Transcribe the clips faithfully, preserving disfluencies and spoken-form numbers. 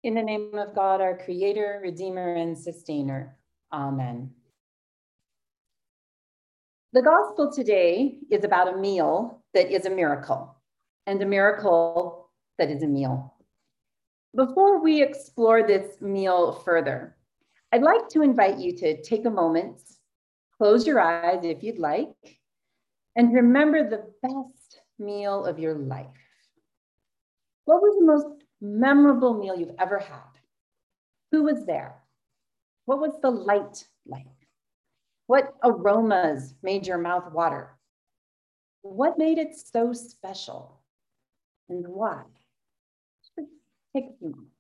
In the name of God, our Creator, Redeemer, and Sustainer. Amen. The gospel today is about a meal that is a miracle, and a miracle that is a meal. Before we explore this meal further, I'd like to invite you to take a moment, close your eyes if you'd like, and remember the best meal of your life. What was the most memorable meal you've ever had? Who was there? What was the light like? What aromas made your mouth water? What made it so special? And why? Just take a few moments.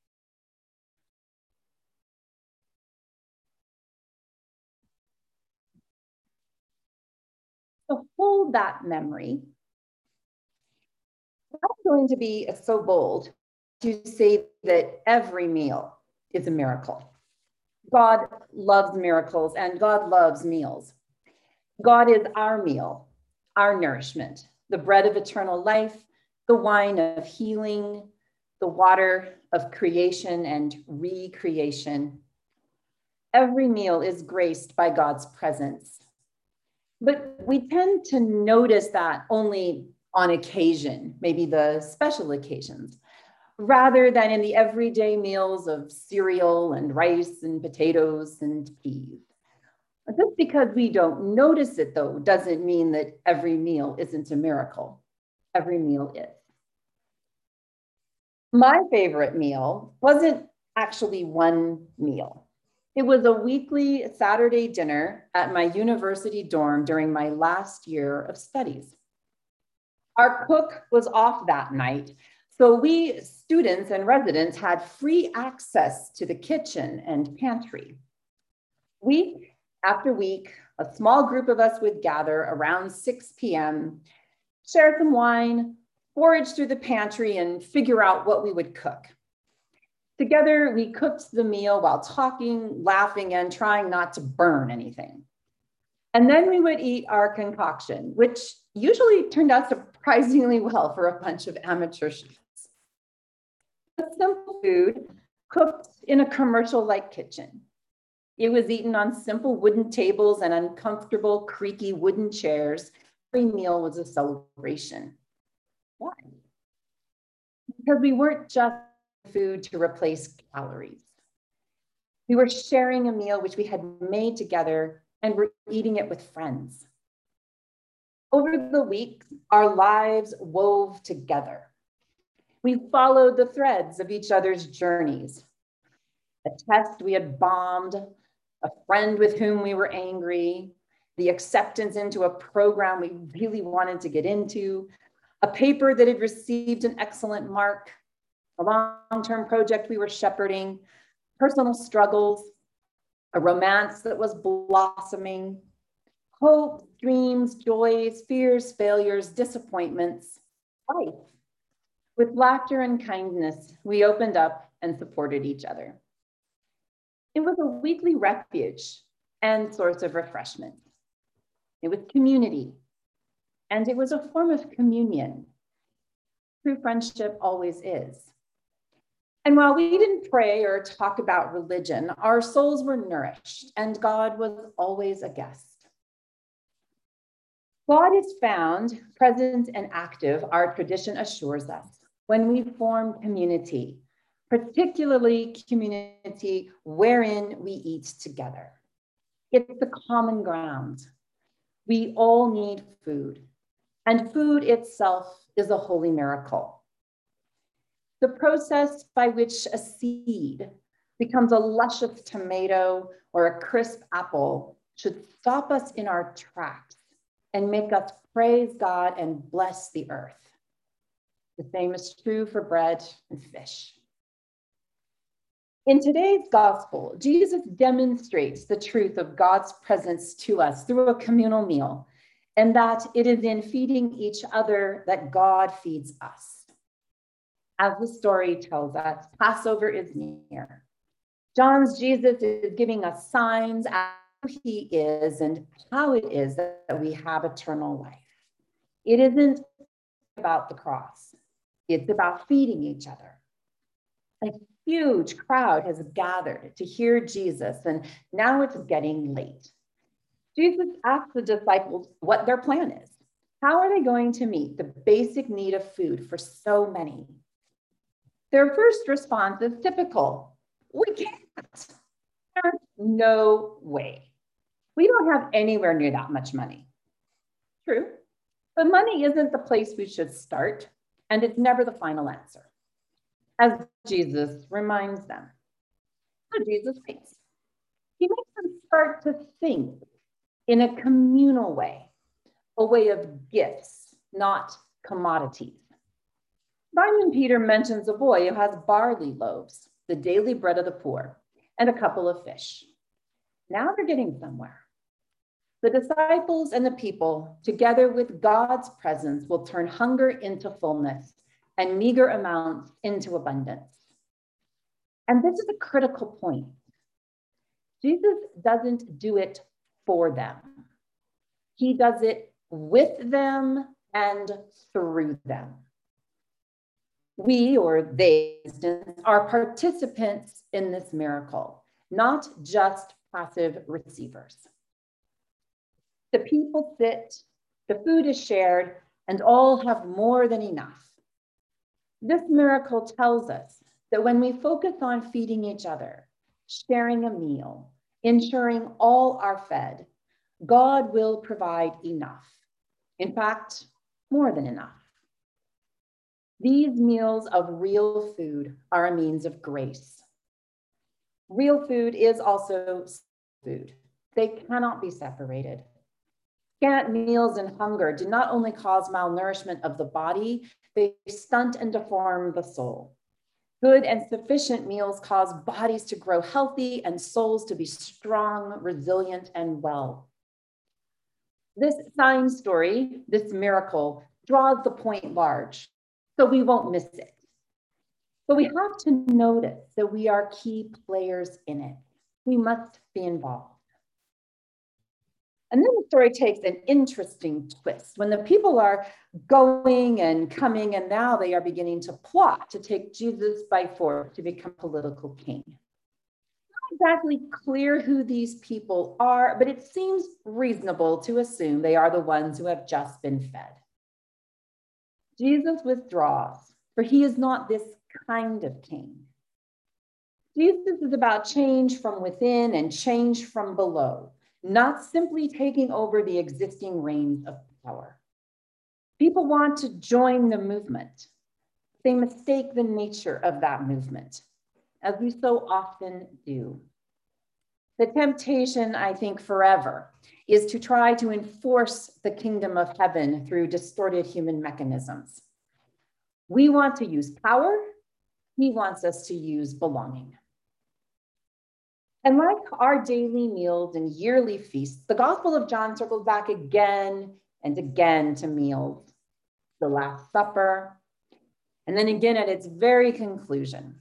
So hold that memory. I'm going to be so bold to say that every meal is a miracle. God loves miracles and God loves meals. God is our meal, our nourishment, the bread of eternal life, the wine of healing, the water of creation and recreation. Every meal is graced by God's presence. But we tend to notice that only on occasion, maybe the special occasions, rather than in the everyday meals of cereal and rice and potatoes and peas. Just because we don't notice it, though, doesn't mean that every meal isn't a miracle. Every meal is. My favorite meal wasn't actually one meal. It was a weekly Saturday dinner at my university dorm during my last year of studies. Our cook was off that night, so we students and residents had free access to the kitchen and pantry. Week after week, a small group of us would gather around six p m, share some wine, forage through the pantry, and figure out what we would cook. Together, we cooked the meal while talking, laughing, and trying not to burn anything. And then we would eat our concoction, which usually turned out surprisingly well for a bunch of amateur chefs. A simple food cooked in a commercial-like kitchen. It was eaten on simple wooden tables and uncomfortable, creaky wooden chairs. Every meal was a celebration. Why? Because we weren't just food to replace calories. We were sharing a meal which we had made together and were eating it with friends. Over the weeks, our lives wove together. We followed the threads of each other's journeys. A test we had bombed, a friend with whom we were angry, the acceptance into a program we really wanted to get into, a paper that had received an excellent mark, a long-term project we were shepherding, personal struggles, a romance that was blossoming, hopes, dreams, joys, fears, failures, disappointments, life. With laughter and kindness, we opened up and supported each other. It was a weekly refuge and source of refreshment. It was community, and it was a form of communion. True friendship always is. And while we didn't pray or talk about religion, our souls were nourished, and God was always a guest. God is found, present, and active, our tradition assures us, when we form community, particularly community wherein we eat together. It's the common ground. We all need food, and food itself is a holy miracle. The process by which a seed becomes a luscious tomato or a crisp apple should stop us in our tracks and make us praise God and bless the earth. The same is true for bread and fish. In today's gospel, Jesus demonstrates the truth of God's presence to us through a communal meal, and that it is in feeding each other that God feeds us. As the story tells us, Passover is near. John's Jesus is giving us signs of who he is and how it is that we have eternal life. It isn't about the cross. It's about feeding each other. A huge crowd has gathered to hear Jesus, and now it's getting late. Jesus asks the disciples what their plan is. How are they going to meet the basic need of food for so many? Their first response is typical. We can't. There's no way. We don't have anywhere near that much money. True, but money isn't the place we should start, and it's never the final answer, as Jesus reminds them. So Jesus waits. He makes them start to think in a communal way, a way of gifts, not commodities. Simon Peter mentions a boy who has barley loaves, the daily bread of the poor, and a couple of fish. Now they're getting somewhere. The disciples and the people, together with God's presence, will turn hunger into fullness and meager amounts into abundance. And this is a critical point. Jesus doesn't do it for them. He does it with them and through them. We, or they, are participants in this miracle, not just passive receivers. The people sit, the food is shared, and all have more than enough. This miracle tells us that when we focus on feeding each other, sharing a meal, ensuring all are fed, God will provide enough. In fact, more than enough. These meals of real food are a means of grace. Real food is also food. They cannot be separated. Scant meals and hunger do not only cause malnourishment of the body, they stunt and deform the soul. Good and sufficient meals cause bodies to grow healthy and souls to be strong, resilient, and well. This sign story, this miracle, draws the point large, so we won't miss it. But we have to notice that we are key players in it. We must be involved. And then the story takes an interesting twist when the people are going and coming, and now they are beginning to plot to take Jesus by force to become political king. It's not exactly clear who these people are, but it seems reasonable to assume they are the ones who have just been fed. Jesus withdraws, for he is not this kind of king. Jesus is about change from within and change from below, not simply taking over the existing reins of power. People want to join the movement. They mistake the nature of that movement, as we so often do. The temptation, I think, forever is to try to enforce the kingdom of heaven through distorted human mechanisms. We want to use power. He wants us to use belonging. And like our daily meals and yearly feasts, the Gospel of John circles back again and again to meals, the Last Supper, and then again at its very conclusion.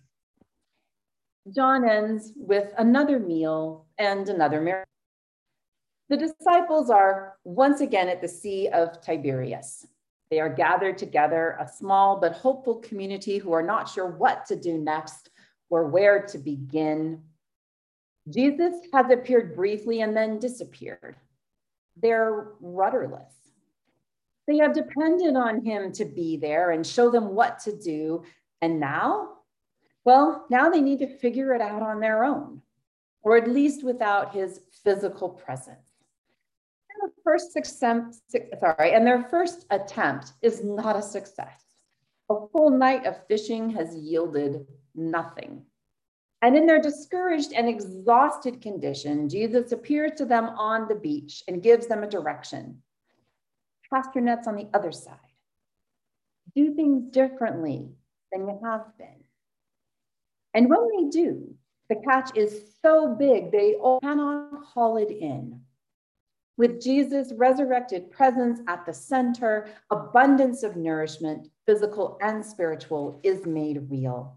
John ends with another meal and another miracle. The disciples are once again at the Sea of Tiberias. They are gathered together, a small but hopeful community who are not sure what to do next or where to begin. Jesus has appeared briefly and then disappeared. They're rudderless. They have depended on him to be there and show them what to do. And now, well, now they need to figure it out on their own, or at least without his physical presence. And the first attempt, sorry, and their first attempt is not a success. A full night of fishing has yielded nothing. And in their discouraged and exhausted condition, Jesus appears to them on the beach and gives them a direction. Cast your nets on the other side. Do things differently than you have been. And when they do, the catch is so big they all cannot haul it in. With Jesus' resurrected presence at the center, abundance of nourishment, physical and spiritual, is made real.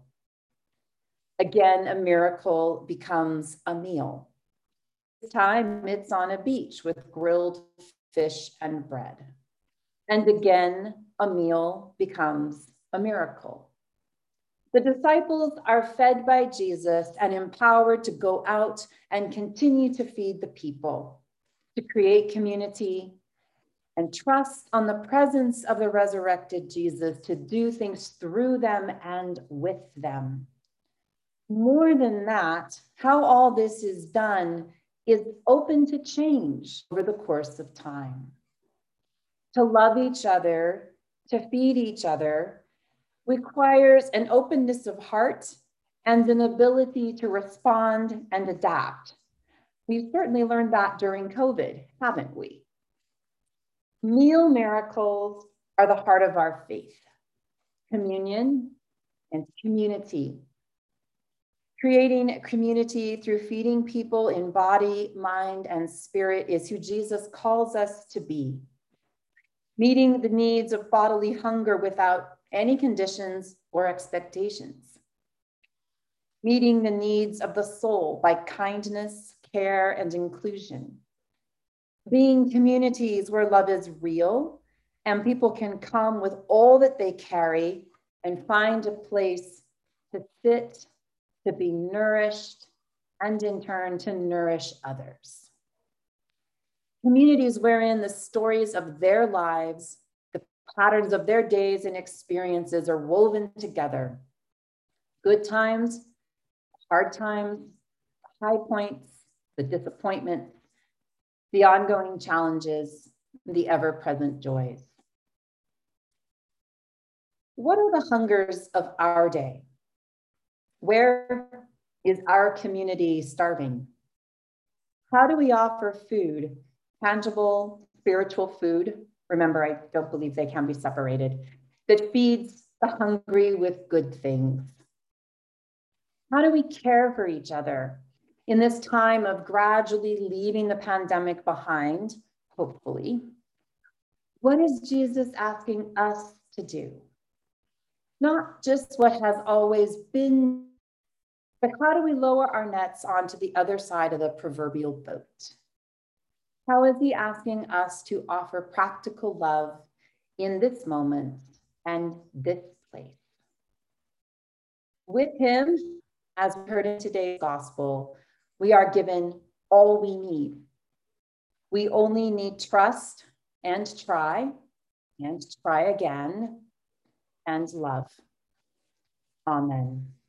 Again, a miracle becomes a meal. This time it's on a beach with grilled fish and bread. And again, a meal becomes a miracle. The disciples are fed by Jesus and empowered to go out and continue to feed the people, to create community, and trust on the presence of the resurrected Jesus to do things through them and with them. More than that, how all this is done is open to change over the course of time. To love each other, to feed each other, requires an openness of heart and an ability to respond and adapt. We've certainly learned that during COVID, haven't we? Meal miracles are the heart of our faith, communion and community. Creating a community through feeding people in body, mind, and spirit is who Jesus calls us to be. Meeting the needs of bodily hunger without any conditions or expectations. Meeting the needs of the soul by kindness, care, and inclusion. Being communities where love is real and people can come with all that they carry and find a place to sit, to be nourished, and in turn to nourish others. Communities wherein the stories of their lives, the patterns of their days and experiences are woven together. Good times, hard times, high points, the disappointments, the ongoing challenges, the ever-present joys. What are the hungers of our day? Where is our community starving? How do we offer food, tangible, spiritual food? Remember, I don't believe they can be separated, that feeds the hungry with good things. How do we care for each other in this time of gradually leaving the pandemic behind, hopefully? What is Jesus asking us to do? Not just what has always been, but how do we lower our nets onto the other side of the proverbial boat? How is he asking us to offer practical love in this moment and this place? With him, as we heard in today's gospel, we are given all we need. We only need trust and try and try again and love. Amen.